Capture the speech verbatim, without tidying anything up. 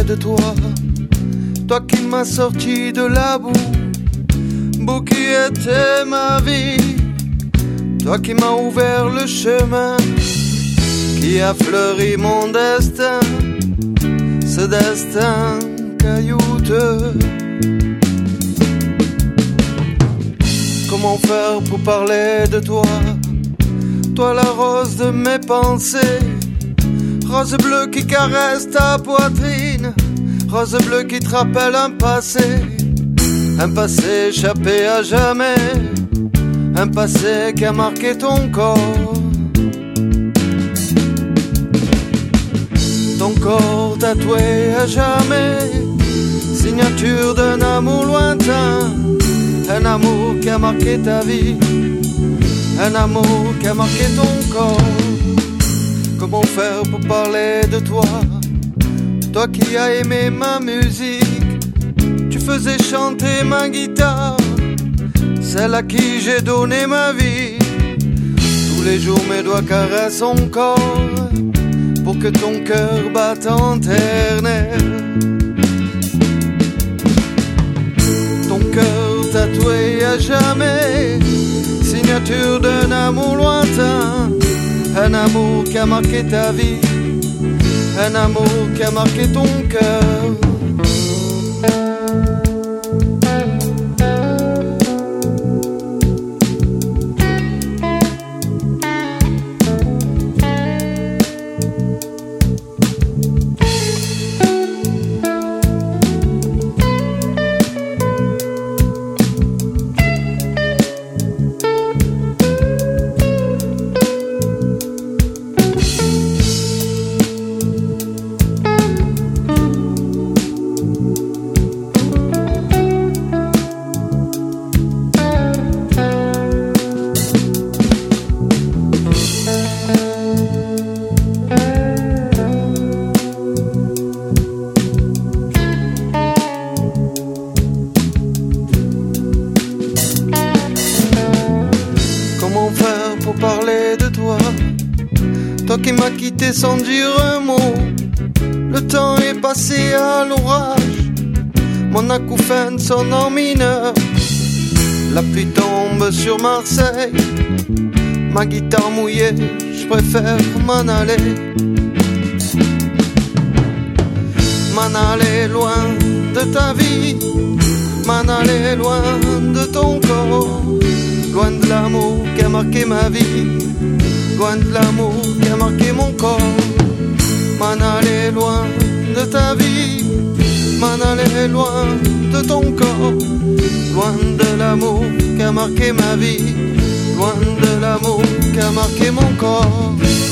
de toi, toi qui m'as sorti de la boue, boue qui était ma vie, toi qui m'as ouvert le chemin, qui a fleuri mon destin, ce destin caillouteux. Comment faire pour parler de toi, toi la rose de mes pensées, rose bleue qui caresse ta poitrine, rose bleue qui te rappelle un passé, un passé échappé à jamais, un passé qui a marqué ton corps. Ton corps tatoué à jamais, signature d'un amour lointain, un amour qui a marqué ta vie, un amour qui a marqué ton corps. Comment faire pour parler de toi, toi qui as aimé ma musique, tu faisais chanter ma guitare, celle à qui j'ai donné ma vie. Tous les jours mes doigts caressent son corps, pour que ton cœur batte en éternel. Ton cœur tatoué à jamais, signature d'un amour lointain, un amour qui a marqué ta vie, un amour qui a marqué ton cœur. Pour parler de toi, toi qui m'as quitté sans dire un mot, le temps est passé à l'orage, mon acouphène sonne en mineur, la pluie tombe sur Marseille, ma guitare mouillée, je préfère m'en aller, m'en aller loin de ta vie, m'en aller loin de ton corps, loin de l'amour qui a marqué ma vie, loin de l'amour qui a marqué mon corps. M'en aller loin de ta vie, m'en aller loin de ton corps, loin de l'amour qui a marqué ma vie, loin de l'amour qui a marqué mon corps.